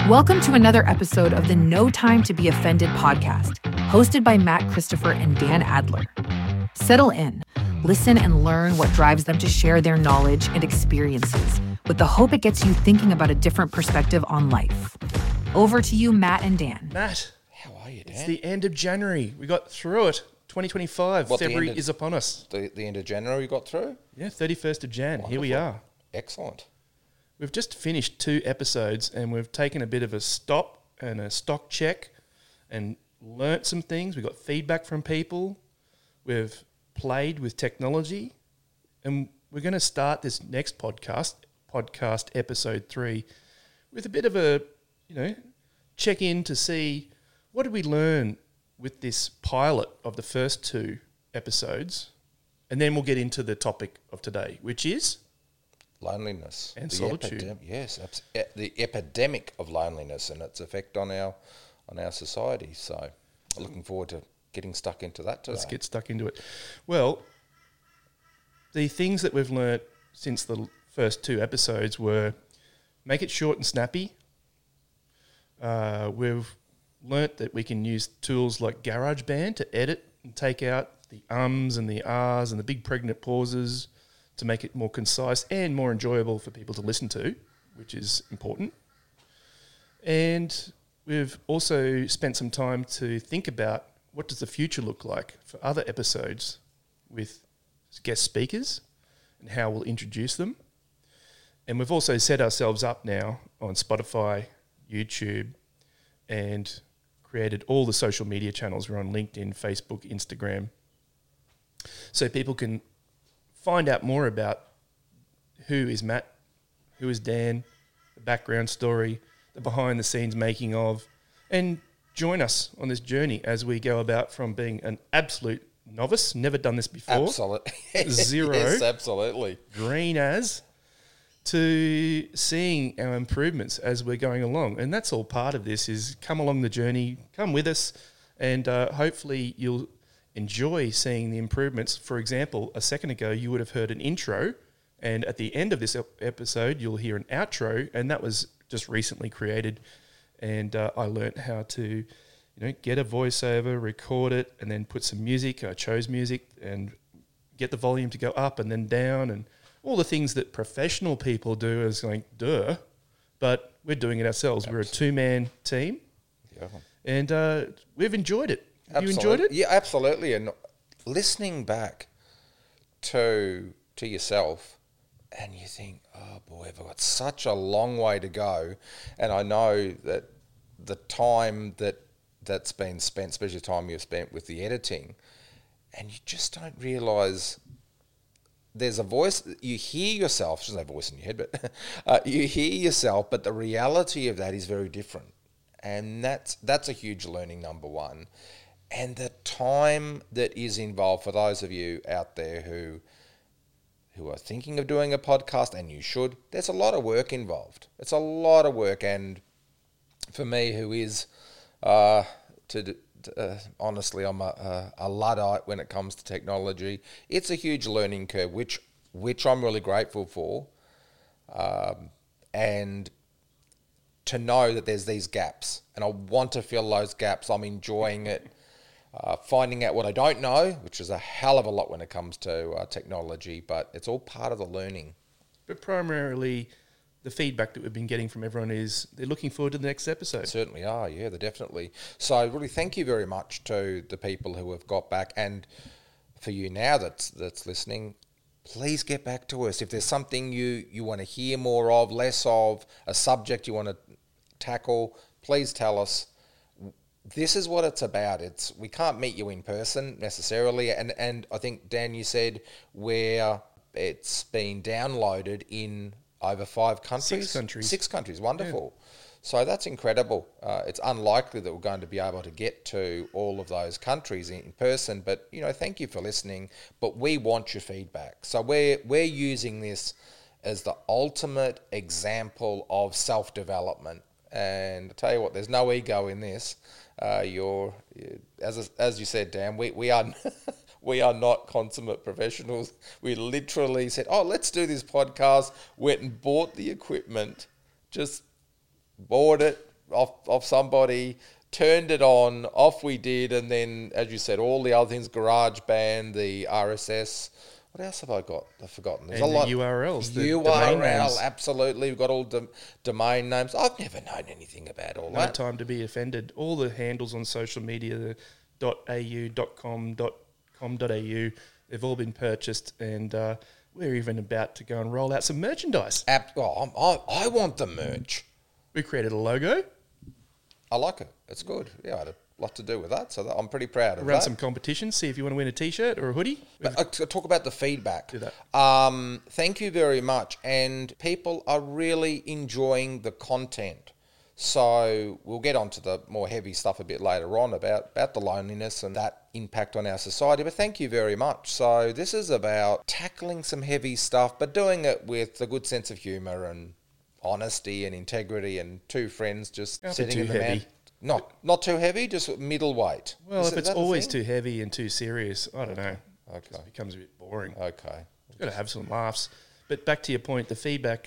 Welcome to another episode of the No Time to Be Offended podcast, hosted by Matt Christopher and Dan Adler. Settle in, listen, and learn what drives them to share their knowledge and experiences, with the hope it gets you thinking about a different perspective on life. Over to you, Matt and Dan. Matt, how are you, Dan? It's the end of January. We got through it. 2025, February is upon us. The end of January we got through? Yeah, 31st of Jan. Wonderful. Here we are. Excellent. We've just finished 2 episodes and we've taken a bit of a stop and a stock check and learnt some things. We got feedback from people. We've played with technology. And we're going to start this next podcast episode 3, with a bit of a, check in to see what did we learn with this pilot of the first 2 episodes. And then we'll get into the topic of today, which is loneliness and solitude. The epidemic of loneliness and its effect on our society. So, looking forward to getting stuck into that today. Let's get stuck into it. Well, the things that we've learnt since the first 2 episodes were make it short and snappy. We've learnt that we can use tools like GarageBand to edit and take out the ums and the ahs and the big pregnant pauses to make it more concise and more enjoyable for people to listen to, which is important. And we've also spent some time to think about what does the future look like for other episodes with guest speakers and how we'll introduce them. And we've also set ourselves up now on Spotify, YouTube, and created all the social media channels. We're on LinkedIn, Facebook, Instagram. So people can find out more about who is Matt, who is Dan, the background story, the behind-the-scenes making of, and join us on this journey as we go about from being an absolute novice, never done this before, zero, yes, absolutely, green as, to seeing our improvements as we're going along. And that's all part of this, is come along the journey, come with us, and hopefully you'll enjoy seeing the improvements. For example, a second ago, you would have heard an intro, and at the end of this episode, you'll hear an outro, and that was just recently created. And I learnt how to, get a voiceover, record it, and then put some music. I chose music and get the volume to go up and then down, and all the things that professional people do is going, duh, but we're doing it ourselves. Absolutely. We're a 2-man team, and we've enjoyed it. Have you enjoyed it? Yeah, absolutely. And listening back to yourself, and you think, oh boy, I've got such a long way to go. And I know that the time that's been spent, especially the time you've spent with the editing, and you just don't realise there's a voice. You hear yourself. There's no voice in your head, but you hear yourself. But the reality of that is very different, and that's a huge learning, number one. And the time that is involved for those of you out there who are thinking of doing a podcast, and you should. There's a lot of work involved. It's a lot of work, and for me, who is honestly, I'm a Luddite when it comes to technology. It's a huge learning curve, which I'm really grateful for, and to know that there's these gaps, and I want to fill those gaps. I'm enjoying it, finding out what I don't know, which is a hell of a lot when it comes to technology, but it's all part of the learning. But primarily, the feedback that we've been getting from everyone is they're looking forward to the next episode. They certainly are, yeah, they're definitely. So really thank you very much to the people who have got back, and for you now that's listening, please get back to us. If there's something you want to hear more of, less of, a subject you want to tackle, please tell us. This is what it's about. We can't meet you in person necessarily, and I think, Dan, you said where it's been downloaded in over 5 countries? 6 countries. 6 countries, wonderful. Yeah. So that's incredible. It's unlikely that we're going to be able to get to all of those countries in person, but, thank you for listening. But we want your feedback. So we're using this as the ultimate example of self-development. And I tell you what, there's no ego in this. As you said, Dan, we are we are not consummate professionals. We literally said, "Oh, let's do this podcast." Went and bought the equipment, just bought it, off somebody, turned it on, off we did, and then, as you said, all the other things, GarageBand, the RSS. What else have I got? I've forgotten. There's And a lot. the URLs, the domain URL, names. absolutely. We've got all domain names. I've never known anything about all No that. time to be offended. All the handles on social media, the .au, .com, .com.au, they've all been purchased, and we're even about to go and roll out some merchandise. I want the merch. We created a logo, I like it. It's good. Yeah, I had a lot to do with that, so I'm pretty proud of run that. some competitions, see if you want to win a T-shirt or a hoodie. But I'll talk about the feedback. Do that. Thank you very much. And people are really enjoying the content. So we'll get onto the more heavy stuff a bit later on about the loneliness and that impact on our society. But thank you very much. So this is about tackling some heavy stuff, but doing it with a good sense of humour and honesty and integrity, and two friends just Not sitting too in the heavy. Not too heavy, just middleweight. Well, if it's that a always thing? too heavy and too serious, I don't know. Okay. It becomes a bit boring. Okay. You've got to have some laughs. But back to your point, the feedback,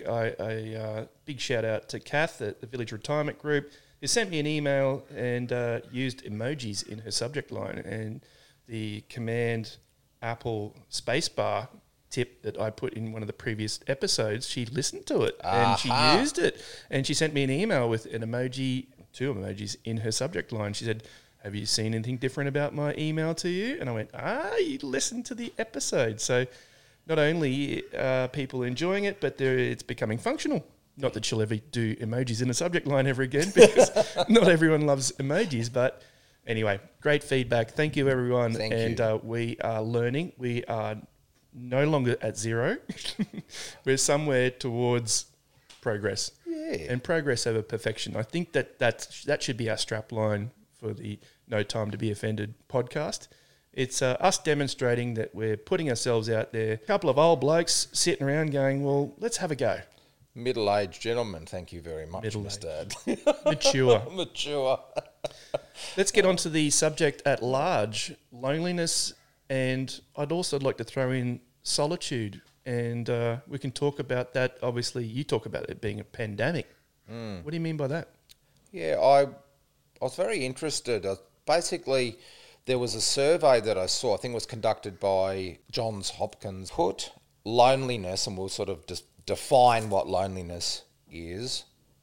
I big shout out to Kath at the Village Retirement Group, who sent me an email and used emojis in her subject line. And the Command Apple spacebar tip that I put in one of the previous episodes, she listened to it and she used it. And she sent me an email with an emoji, 2 emojis in her subject line. She said, "Have you seen anything different about my email to you?" And I went, you listened to the episode. So not only are people enjoying it, but it's becoming functional. Not that she'll ever do emojis in a subject line ever again, because not everyone loves emojis. But anyway, great feedback. Thank you, everyone. Thank you. We are learning. We are no longer at zero. We're somewhere towards progress. Yeah. And progress over perfection. I think that should be our strap line for the No Time to Be Offended podcast. It's us demonstrating that we're putting ourselves out there. A couple of old blokes sitting around going, well, let's have a go. Middle-aged gentleman, thank you very much, Middle-aged. Mr. Mature. Mature. Let's get on to the subject at large, loneliness, and I'd also like to throw in solitude, and we can talk about that. Obviously, you talk about it being a pandemic. What do you mean by that? Yeah, I was very interested. Basically, there was a survey that I saw, I think it was conducted by Johns Hopkins, put loneliness, and we'll sort of just define what loneliness is,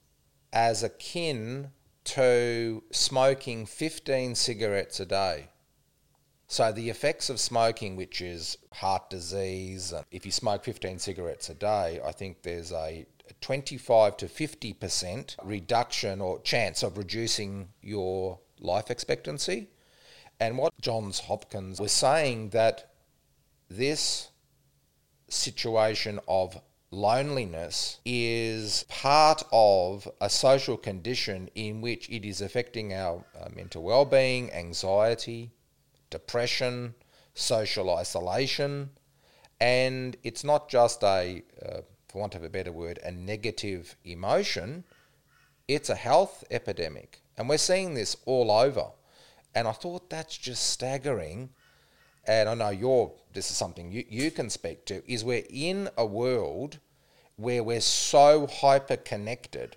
as akin to smoking 15 cigarettes a day. So the effects of smoking, which is heart disease, if you smoke 15 cigarettes a day, I think there's a 25 to 50% reduction or chance of reducing your life expectancy. And what Johns Hopkins was saying, that this situation of loneliness is part of a social condition in which it is affecting our mental well-being, anxiety, depression, social isolation, and it's not just for want of a better word, a negative emotion, it's a health epidemic. And we're seeing this all over. And I thought that's just staggering. And I know this is something you can speak to, is we're in a world where we're so hyper-connected.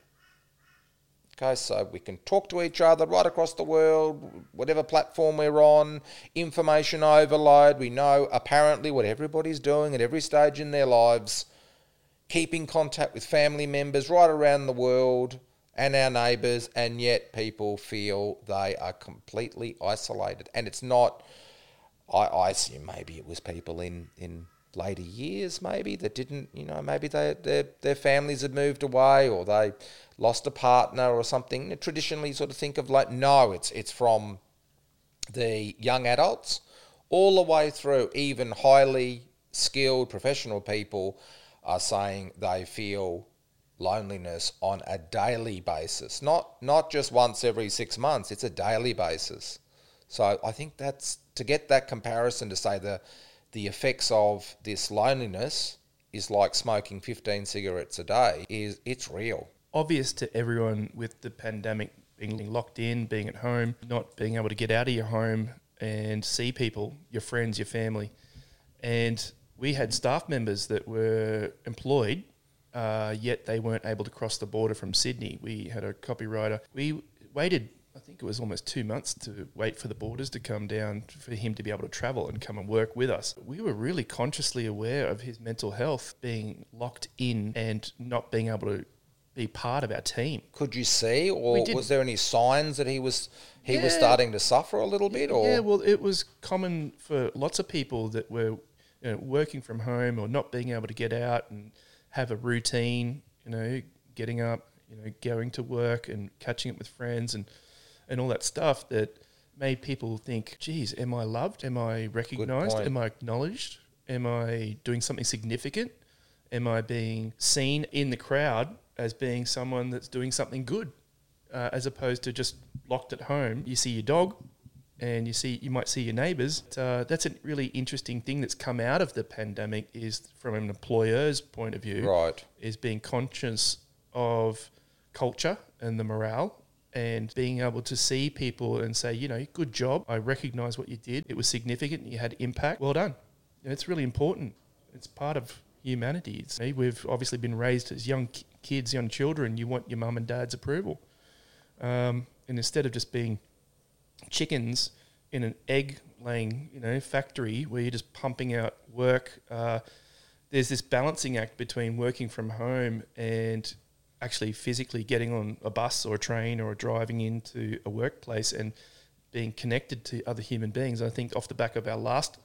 Okay, so we can talk to each other right across the world, whatever platform we're on, information overload. We know apparently what everybody's doing at every stage in their lives, keeping contact with family members right around the world and our neighbours, and yet people feel they are completely isolated. And it's not, I assume maybe it was people in later years maybe that didn't, maybe their families had moved away, or they lost a partner or something. Traditionally sort of think of no, it's from the young adults all the way through. Even highly skilled professional people are saying they feel loneliness on a daily basis, not just once every 6 months. It's a daily basis. So I think that's, to get that comparison to say the effects of this loneliness is like smoking 15 cigarettes a day, it's real. Obvious to everyone with the pandemic, being locked in, being at home, not being able to get out of your home and see people, your friends, your family. And we had staff members that were employed yet they weren't able to cross the border from Sydney. We had a copywriter. We waited, I think it was almost 2 months to wait for the borders to come down for him to be able to travel and come and work with us. We were really consciously aware of his mental health being locked in and not being able to be part of our team. Could you see, or was there any signs that he was starting to suffer a little bit? Or Yeah, well, it was common for lots of people that were working from home or not being able to get out and have a routine, getting up, going to work and catching up with friends and all that stuff that made people think, geez, am I loved? Am I recognised? Am I acknowledged? Am I doing something significant? Am I being seen in the crowd as being someone that's doing something good, as opposed to just locked at home? You see your dog and you might see your neighbours. That's a really interesting thing that's come out of the pandemic, is from an employer's point of view, right, is being conscious of culture and the morale, and being able to see people and say, good job, I recognise what you did, it was significant, you had impact, well done. It's really important. It's part of humanity. We've obviously been raised as young kids, young children. You want your mum and dad's approval. And instead of just being chickens in an egg-laying factory where you're just pumping out work, there's this balancing act between working from home and actually physically getting on a bus or a train or driving into a workplace and being connected to other human beings. I think off the back of our last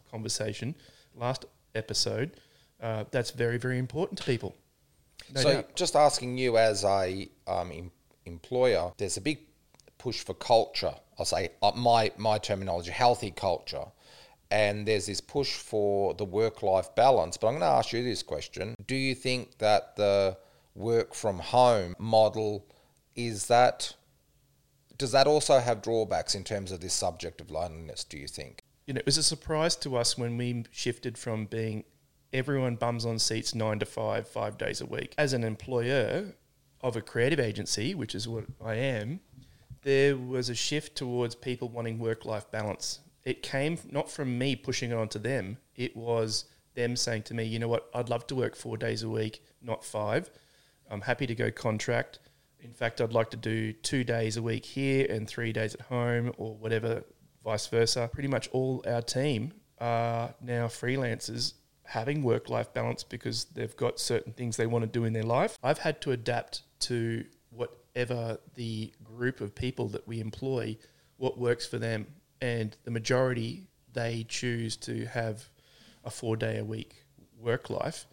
episode, that's very, very important to people. No doubt. Just asking you as a employer, there's a big push for culture. I'll say my terminology, healthy culture. And there's this push for the work-life balance. But I'm going to ask you this question. Do you think that the work from home model, does that also have drawbacks in terms of this subject of loneliness, do you think? It was a surprise to us when we shifted from being everyone bums on seats 9 to 5, 5 days a week. As an employer of a creative agency, which is what I am, there was a shift towards people wanting work-life balance. It came not from me pushing it onto them. It was them saying to me, you know what, I'd love to work 4 days a week, not 5. I'm happy to go contract. In fact, I'd like to do 2 days a week here and 3 days at home, or whatever, vice versa. Pretty much all our team are now freelancers having work-life balance because they've got certain things they want to do in their life. I've had to adapt to whatever the group of people that we employ, what works for them. And the majority, they choose to have a 4-day-a-week work life.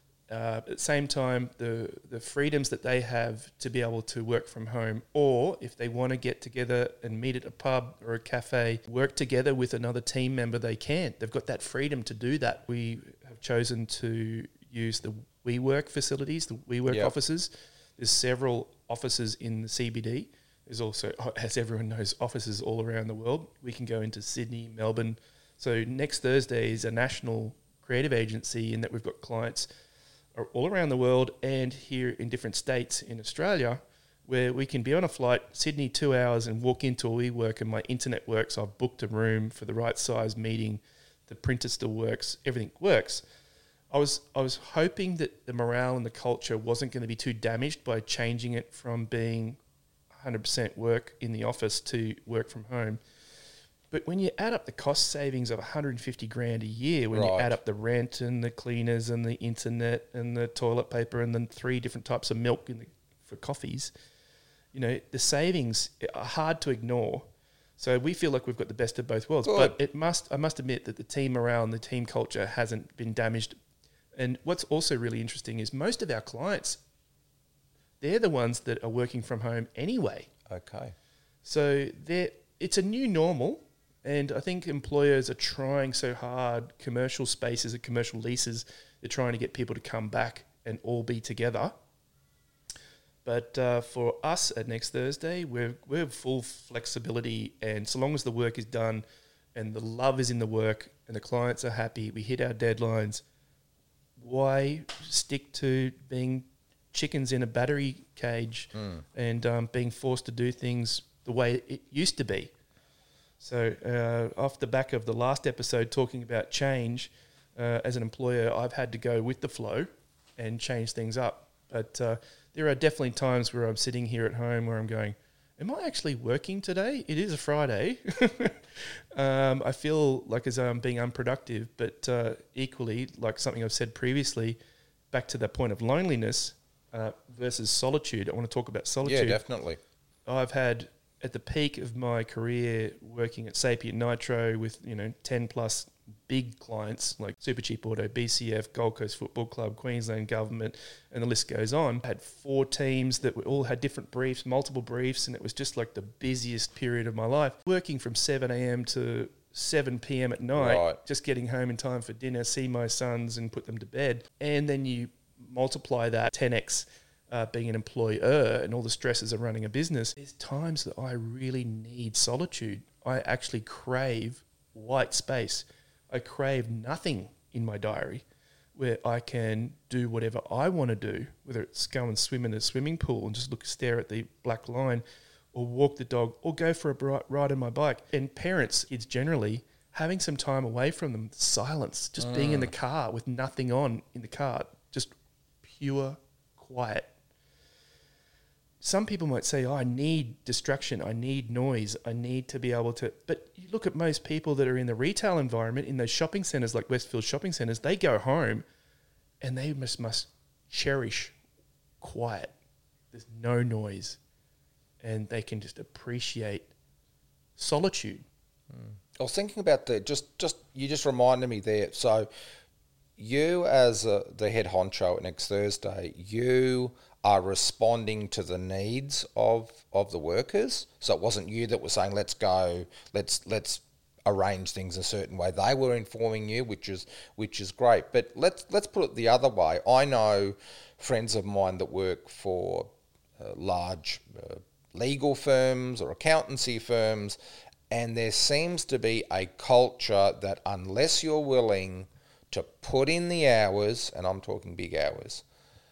At the same time, the freedoms that they have to be able to work from home, or if they want to get together and meet at a pub or a cafe, work together with another team member, they can. They've got that freedom to do that. We have chosen to use the WeWork facilities, the WeWork offices. There's several offices in the CBD. There's also, as everyone knows, offices all around the world. We can go into Sydney, Melbourne. So next Thursday is a national creative agency in that we've got clients all around the world and here in different states in Australia, where we can be on a flight, Sydney 2 hours, and walk into a WeWork and my internet works. I've booked a room for the right size meeting. The printer still works. Everything works. I was hoping that the morale and the culture wasn't going to be too damaged by changing it from being 100% work in the office to work from home. But when you add up the cost savings of $150,000 a year, when you add up the rent and the cleaners and the internet and the toilet paper and then 3 different types of milk for coffees, the savings are hard to ignore. So we feel like we've got the best of both worlds. Good. But I must admit that the team morale and the team culture hasn't been damaged. And what's also really interesting is most of our clients, they're the ones that are working from home anyway. Okay. So it's a new normal. And I think employers are trying so hard, commercial spaces and commercial leases, they're trying to get people to come back and all be together. But for us at next Thursday, we're full flexibility, and so long as the work is done and the love is in the work and the clients are happy, we hit our deadlines, why stick to being chickens in a battery cage and being forced to do things the way it used to be? So off the back of the last episode talking about change, as an employer, I've had to go with the flow and change things up. But there are definitely times where I'm sitting here at home where I'm going, am I actually working today? It is a Friday. I feel like as though I'm being unproductive, but equally, like something I've said previously, back to that point of loneliness versus solitude. I want to talk about solitude. Yeah, definitely. I've had, at the peak of my career, working at Sapient Nitro with 10 plus big clients like Supercheap Auto, BCF, Gold Coast Football Club, Queensland Government, and the list goes on. I had 4 teams that all had different briefs, multiple briefs, and it was just like the busiest period of my life. Working from 7 a.m. to 7 p.m. at night, Right. just getting home in time for dinner, see my sons and put them to bed. And then you multiply that 10x being an employer and all the stresses of running a business. There's times that I really need solitude. I actually crave white space. I crave nothing in my diary where I can do whatever I want to do, whether it's go and swim in a swimming pool and just stare at the black line, or walk the dog, or go for a ride on my bike. And parents, kids generally, having some time away from them, silence, just being in the car with nothing on in the car, just pure quiet. Some people might say, I need distraction, I need noise, I need to be able to... But you look at most people that are in the retail environment, in those shopping centres like Westfield shopping centres, they go home and they must cherish quiet. There's no noise. And they can just appreciate solitude. I was thinking about you just reminded me there. So you as the head honcho at Next Thursday, you are responding to the needs of the workers. So it wasn't you that was saying, let's go, let's arrange things a certain way. They were informing you, which is great. But let's put it the other way. I know friends of mine that work for large legal firms or accountancy firms, and there seems to be a culture that unless you're willing to put in the hours, and I'm talking big hours,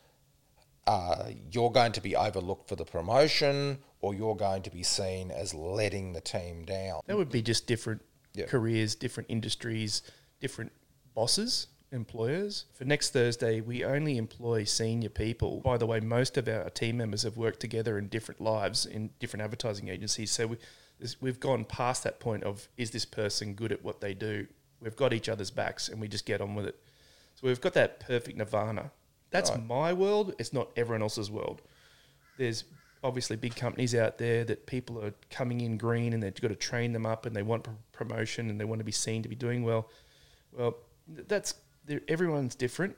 you're going to be overlooked for the promotion, or you're going to be seen as letting the team down. That would be just different careers, different industries, different bosses, employers. For Next Thursday, we only employ senior people. By the way, most of our team members have worked together in different lives in different advertising agencies. So we've gone past that point of, is this person good at what they do? We've got each other's backs and we just get on with it. So we've got that perfect nirvana. That's right. My world. It's not everyone else's world. There's obviously big companies out there that people are coming in green and they've got to train them up and they want promotion and they want to be seen to be doing well. Well, everyone's different.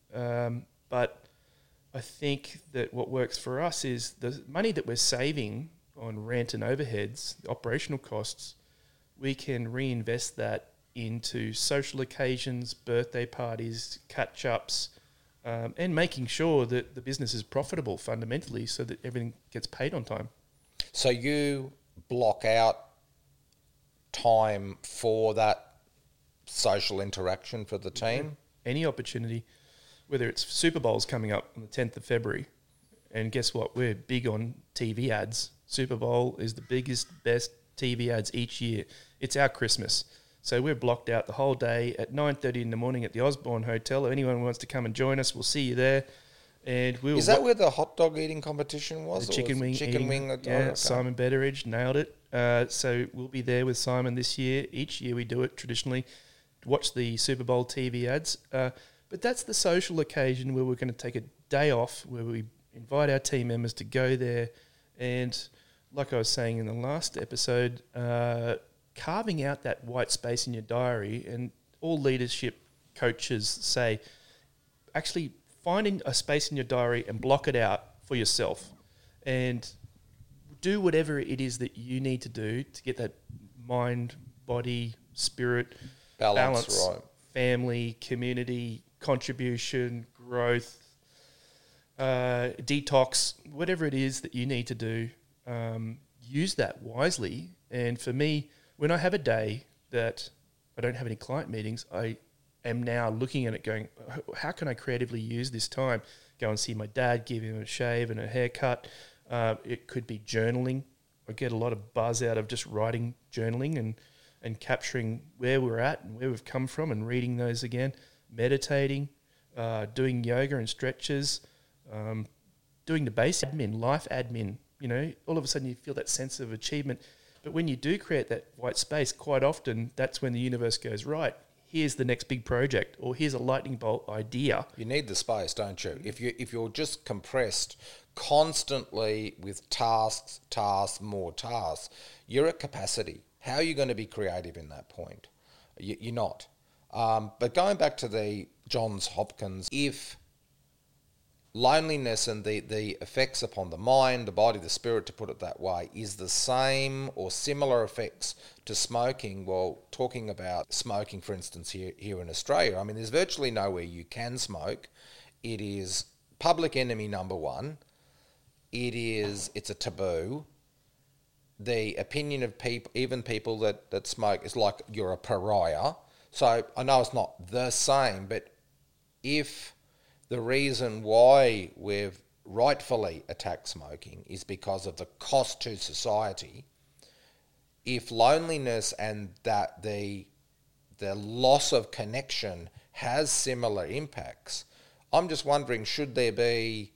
But I think that what works for us is the money that we're saving on rent and overheads, the operational costs, we can reinvest that into social occasions, birthday parties, catch-ups, and making sure that the business is profitable fundamentally so that everything gets paid on time. So you block out time for that social interaction for the team? Any opportunity, whether it's Super Bowl's coming up on the 10th of February, and guess what? We're big on TV ads. Super Bowl is the biggest, best TV ads each year. It's our Christmas. So we're blocked out the whole day at 9:30 in the morning at the Osborne Hotel. If anyone wants to come and join us, we'll see you there. And is that where the hot dog eating competition was? The chicken wing. Okay. Simon Betteridge nailed it. So we'll be there with Simon this year. Each year we do it traditionally. Watch the Super Bowl TV ads. But that's the social occasion where we're going to take a day off, where we invite our team members to go there. And like I was saying in the last episode, carving out that white space in your diary, and all leadership coaches say, actually finding a space in your diary and block it out for yourself and do whatever it is that you need to do to get that mind, body, spirit, balance right. Family, community, contribution, growth, detox, whatever it is that you need to do, use that wisely. And for me, when I have a day that I don't have any client meetings, I am now looking at it going, how can I creatively use this time? Go and see my dad, give him a shave and a haircut. It could be journaling. I get a lot of buzz out of just writing, journaling and capturing where we're at and where we've come from and reading those again. Meditating, doing yoga and stretches, doing the base admin, life admin, all of a sudden you feel that sense of achievement. But when you do create that white space, quite often that's when the universe goes, right, here's the next big project, or here's a lightning bolt idea. You need the space, don't you? If you're just compressed constantly with tasks, more tasks, you're at capacity. How are you going to be creative in that point? You're not. But going back to the Johns Hopkins, if loneliness and the effects upon the mind, the body, the spirit, to put it that way, is the same or similar effects to smoking, well, talking about smoking, for instance, here in Australia, I mean, there's virtually nowhere you can smoke. It is public enemy number one. It's a taboo. The opinion of people, even people that smoke, is like you're a pariah. So I know it's not the same, but if the reason why we've rightfully attacked smoking is because of the cost to society, if loneliness and that the loss of connection has similar impacts, I'm just wondering, should there be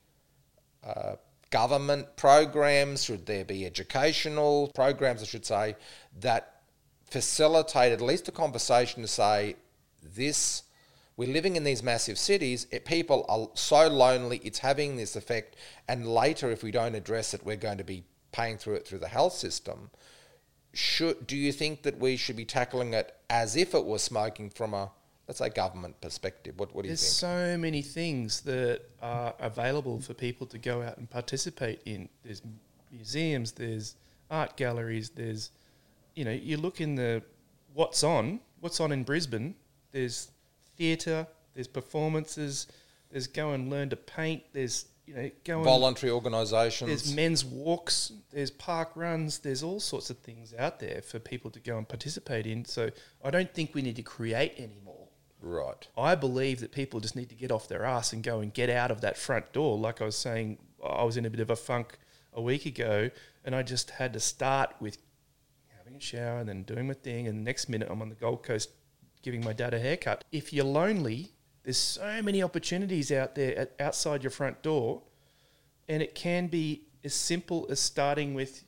government programs, should there be educational programs, I should say, that facilitate at least a conversation to say, we're living in these massive cities, people are so lonely, it's having this effect, and later if we don't address it, we're going to be paying through it through the health system. Do you think that we should be tackling it as if it was smoking from a, let's say, government perspective? What do you think? There's so many things that are available for people to go out and participate in. There's museums, there's art galleries, there's, you look in what's on in Brisbane, there's theatre, there's performances, there's go and learn to paint, there's, voluntary organisations. There's men's walks, there's park runs, there's all sorts of things out there for people to go and participate in. So I don't think we need to create anymore. Right. I believe that people just need to get off their ass and go and get out of that front door. Like I was saying, I was in a bit of a funk a week ago, and I just had to start with having a shower and then doing my thing, and the next minute I'm on the Gold Coast giving my dad a haircut. If you're lonely, there's so many opportunities out there outside your front door, and it can be as simple as starting with,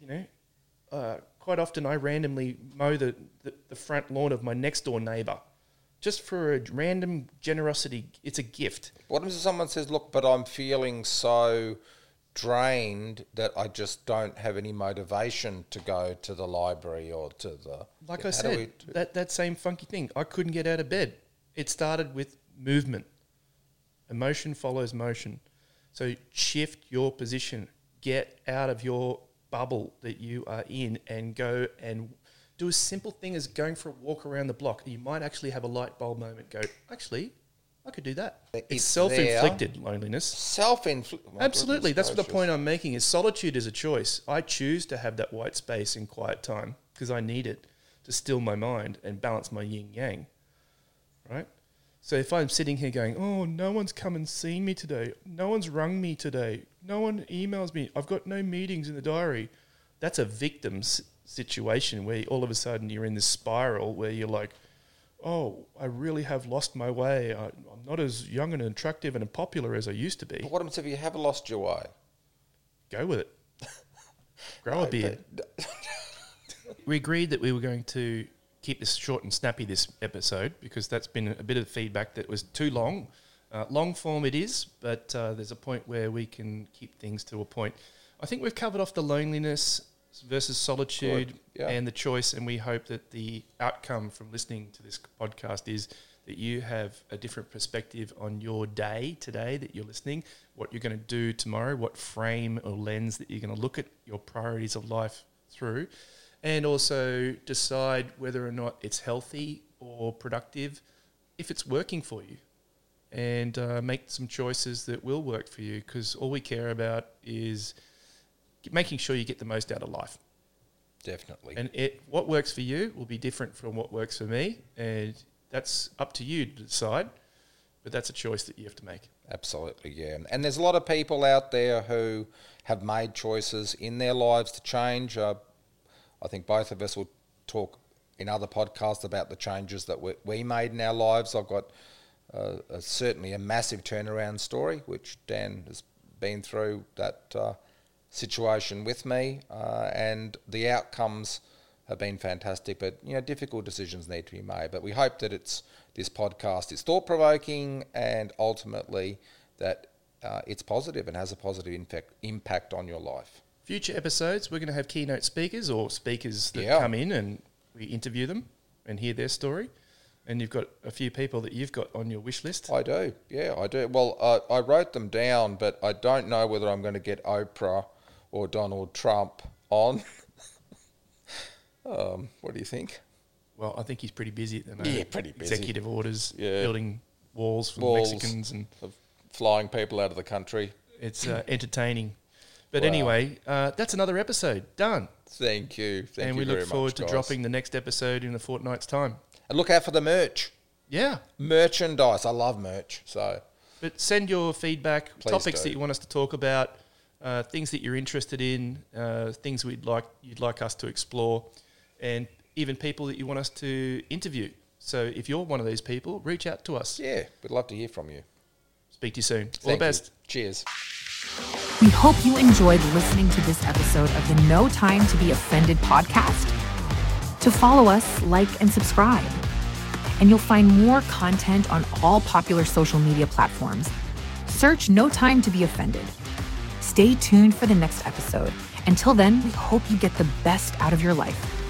quite often I randomly mow the front lawn of my next door neighbour, just for a random generosity. It's a gift. What if someone says, look, but I'm feeling so drained that I just don't have any motivation to go to the library or to the... Like I said, that same funky thing. I couldn't get out of bed. It started with movement. Emotion follows motion. So shift your position. Get out of your bubble that you are in and go and do a simple thing as going for a walk around the block. You might actually have a light bulb moment. Go, actually, I could do that. It's self-inflicted loneliness. Absolutely. That's what the point I'm making is solitude is a choice. I choose to have that white space and quiet time because I need it to still my mind and balance my yin-yang, right? So if I'm sitting here going, oh, no one's come and seen me today. No one's rung me today. No one emails me. I've got no meetings in the diary. That's a victim situation where all of a sudden you're in this spiral where you're like, oh, I really have lost my way. I'm not as young and attractive and popular as I used to be. But what happens if you have lost your way? Go with it. Grow a beard. We agreed that we were going to keep this short and snappy this episode because that's been a bit of feedback that was too long. Long form it is, but there's a point where we can keep things to a point. I think we've covered off the loneliness versus solitude and the choice, and we hope that the outcome from listening to this podcast is that you have a different perspective on your day today that you're listening, what you're going to do tomorrow, what frame or lens that you're going to look at your priorities of life through, and also decide whether or not it's healthy or productive, if it's working for you, and make some choices that will work for you, because all we care about is making sure you get the most out of life. Definitely. And what works for you will be different from what works for me, and that's up to you to decide, but that's a choice that you have to make. Absolutely, yeah. And there's a lot of people out there who have made choices in their lives to change. I think both of us will talk in other podcasts about the changes that we made in our lives. I've got certainly a massive turnaround story, which Dan has been through that situation with me, and the outcomes have been fantastic. But difficult decisions need to be made. But we hope that this podcast is thought-provoking, and ultimately that it's positive and has a positive impact on your life. Future episodes, we're going to have keynote speakers or speakers that come in and we interview them and hear their story. And you've got a few people that you've got on your wish list. I do. Yeah, I do. Well, I wrote them down, but I don't know whether I'm going to get Oprah or Donald Trump on. What do you think? Well, I think he's pretty busy at the moment. Yeah, pretty busy. Executive orders, building walls for the Mexicans and flying people out of the country. It's entertaining. But anyway, that's another episode done. Thank you. Thank you very much, and we look forward to dropping the next episode in a fortnight's time. And look out for the merch. Yeah. Merchandise. I love merch. But send your feedback, topics do. that you want us to talk about, things that you're interested in, things you'd like us to explore, and even people that you want us to interview. So if you're one of these people, reach out to us. Yeah, we'd love to hear from you. Speak to you soon. All the best. Cheers. We hope you enjoyed listening to this episode of the No Time to Be Offended podcast. To follow us, like, and subscribe. And you'll find more content on all popular social media platforms. Search No Time to Be Offended. Stay tuned for the next episode. Until then, we hope you get the best out of your life.